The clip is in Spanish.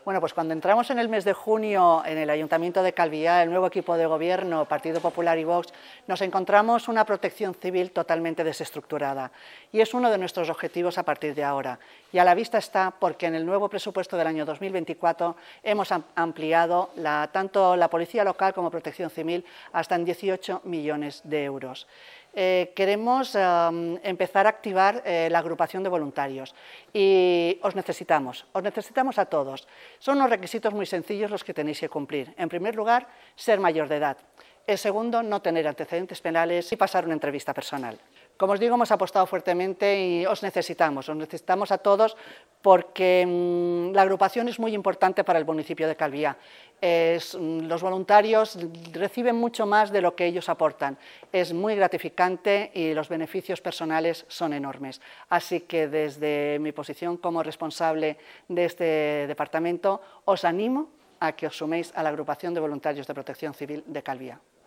Bueno, pues cuando entramos en el mes de junio en el Ayuntamiento de Calviá, el nuevo equipo de gobierno, Partido Popular y Vox, nos encontramos una protección civil totalmente desestructurada. Y es uno de nuestros objetivos a partir de ahora. Y a la vista está porque en el nuevo presupuesto del año 2024 hemos ampliado tanto la Policía Local como Protección Civil hasta en 18 millones de euros. Queremos empezar a activar la agrupación de voluntarios y os necesitamos a todos. Son unos requisitos muy sencillos los que tenéis que cumplir. En primer lugar, ser mayor de edad. El segundo, no tener antecedentes penales y pasar una entrevista personal. Como os digo, hemos apostado fuertemente y os necesitamos a todos porque la agrupación es muy importante para el municipio de Calviá. Los voluntarios reciben mucho más de lo que ellos aportan. Es muy gratificante y los beneficios personales son enormes. Así que desde mi posición como responsable de este departamento, os animo a que os suméis a la agrupación de voluntarios de Protección Civil de Calviá.